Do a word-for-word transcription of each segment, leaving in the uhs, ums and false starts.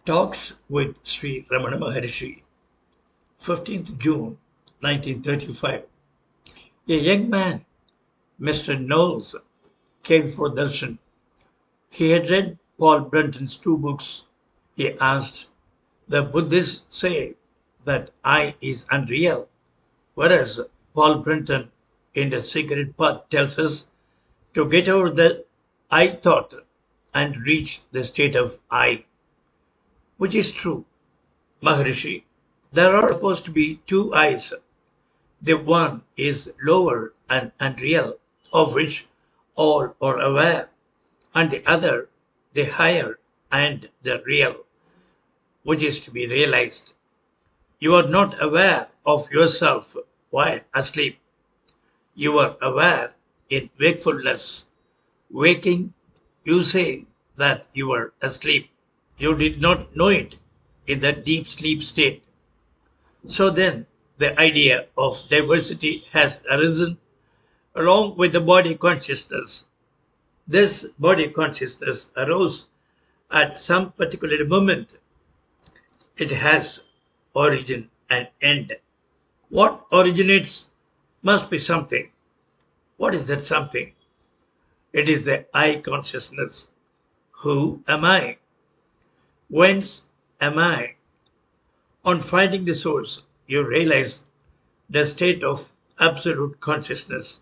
Talks with Sri Ramana Maharishi, fifteenth June nineteen thirty-five. A young man, Mister Knowles, came for darshan. He had read Paul Brunton's two books. He asked, "The Buddhists say that I is unreal, whereas Paul Brunton in The Secret Path tells us to get over the I thought and reach the state of I. Which is true, Maharishi? There are supposed to be two I's. The one is lower and unreal, of which all are aware, and the other, the higher and the real, which is to be realized. You are not aware of yourself while asleep. You are aware in wakefulness. Waking, you say that you are asleep. You did not know it in that deep sleep state. So then, the idea of diversity has arisen along with the body consciousness. This body consciousness arose at some particular moment. It has origin and end. What originates must be something. What is that something? It is the I consciousness. Who am I? Whence am I? On finding the source, you realize the state of absolute consciousness.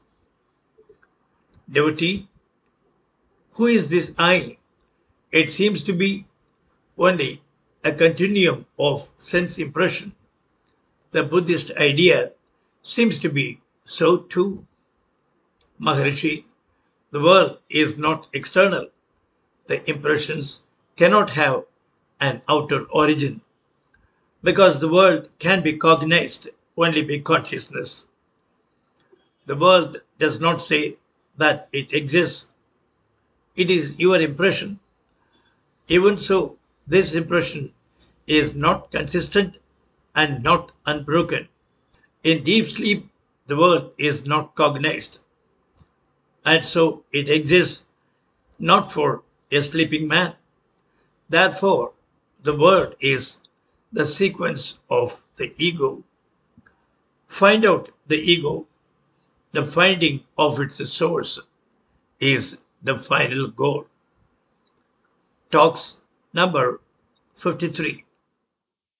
Devotee, who is this I? It seems to be only a continuum of sense impression. The Buddhist idea seems to be so too. Maharishi, the world is not external. The impressions cannot have an outer origin, because the world can be cognized only by consciousness. The world does not say that it exists. It is your impression. Even so, this impression is not consistent and not unbroken. In deep sleep, the world is not cognized, and so it exists not for a sleeping man. Therefore, the world is the sequence of the ego. Find out the ego. The finding of its source is the final goal. Talks number fifty-three.